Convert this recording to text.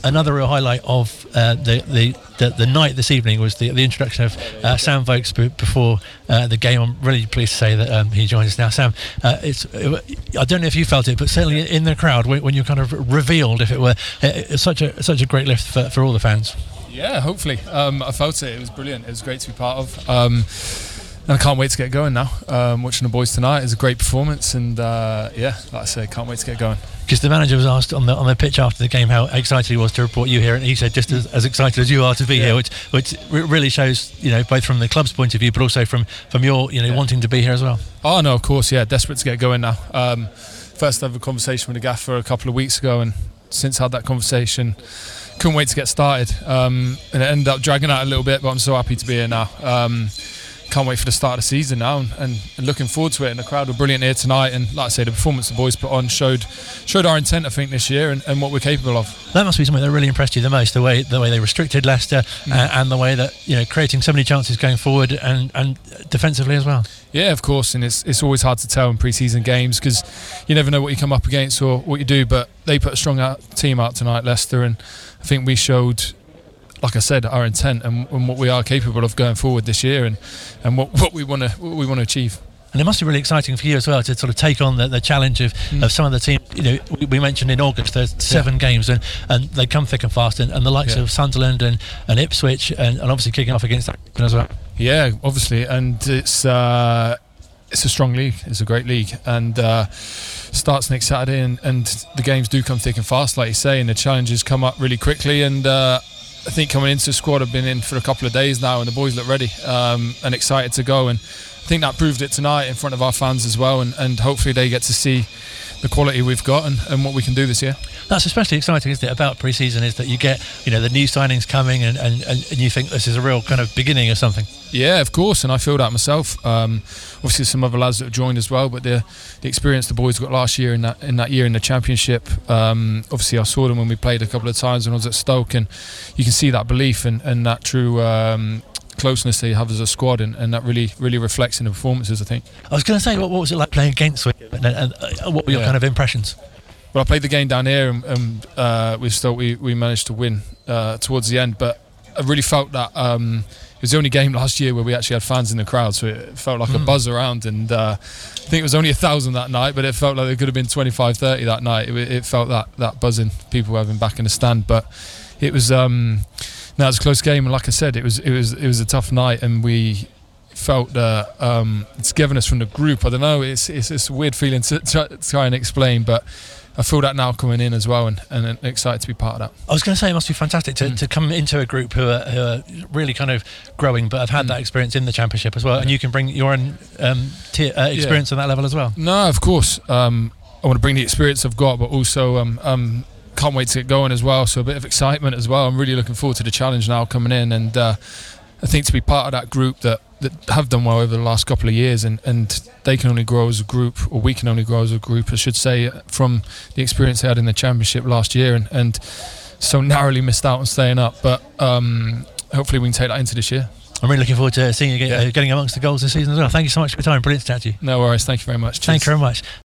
another real highlight of the night this evening was the introduction of Sam Vokes before the game. I'm really pleased to say that he joins us now. Sam, I don't know if you felt it, but certainly in the crowd when you kind of revealed, if it were, it's such a great lift for all the fans. Yeah, hopefully. I felt it. It was brilliant. It was great to be part of. And I can't wait to get going now. Watching the boys tonight is a great performance, and like I say, can't wait to get going. Because the manager was asked on the pitch after the game how excited he was to report you here, and he said just as excited as you are to be here, which really shows, both from the club's point of view, but also from your wanting to be here as well. Oh no, of course, desperate to get going now. First I had a conversation with the gaffer a couple of weeks ago, and since I had that conversation, couldn't wait to get started. And it ended up dragging out a little bit, but I'm so happy to be here now. Can't wait for the start of the season now, and looking forward to it. And the crowd were brilliant here tonight, and like I say, the performance the boys put on showed our intent, I think, this year and what we're capable of. That must be something that really impressed you the most, the way they restricted Leicester, and the way that creating so many chances going forward and defensively as well. Yeah, of course, and it's always hard to tell in pre-season games because you never know what you come up against or what you do, but they put a strong team out tonight, Leicester, and I think we showed, like I said, our intent and what we are capable of going forward this year, and what we want to achieve. And it must be really exciting for you as well to sort of take on the challenge of some of the teams. We mentioned in August there's 7 games, and they come thick and fast, and the likes of Sunderland and Ipswich, and obviously kicking off against that as well. Yeah, obviously, and it's a strong league. It's a great league, and starts next Saturday, and the games do come thick and fast, like you say, and the challenges come up really quickly, and I think coming into the squad, I've been in for a couple of days now, and the boys look ready and excited to go, and I think that proved it tonight in front of our fans as well, and hopefully they get to see the quality we've got and what we can do this year. That's especially exciting, isn't it, about pre-season, is that you get the new signings coming and you think this is a real kind of beginning of something. Yeah, of course, and I feel that myself. Obviously some other lads that have joined as well, but the experience the boys got last year in that year in the Championship, obviously I saw them when we played a couple of times when I was at Stoke, and you can see that belief and that true closeness they have as a squad, and that really reflects in the performances, I think. I was going to say, what was it like playing against Wigan, and what were your kind of impressions? Well, I played the game down here, and we managed to win towards the end, but I really felt that it was the only game last year where we actually had fans in the crowd, so it felt like a buzz around, and I think it was only 1,000 that night, but it felt like there could have been 25, 30 that night. It felt that buzzing, people having back in the stand, but it was it was a close game, and like I said, it was a tough night, and we felt it's given us from the group. I don't know, it's a weird feeling to try and explain, but I feel that now coming in as well, and excited to be part of that. I was going to say it must be fantastic to come into a group who are really kind of growing, but have had that experience in the Championship as well, and you can bring your own experience on that level as well. No, of course. I want to bring the experience I've got, but also can't wait to get going as well, so a bit of excitement as well. I'm really looking forward to the challenge now coming in, and I think to be part of that group that have done well over the last couple of years, and they can only grow as a group, or we can only grow as a group, I should say, from the experience they had in the Championship last year, and so narrowly missed out on staying up, but hopefully we can take that into this year. I'm really looking forward to seeing you getting amongst the goals this season as well. Thank you so much for your time. Brilliant to chat to you. No worries. Thank you very much. Cheers. Thank you very much.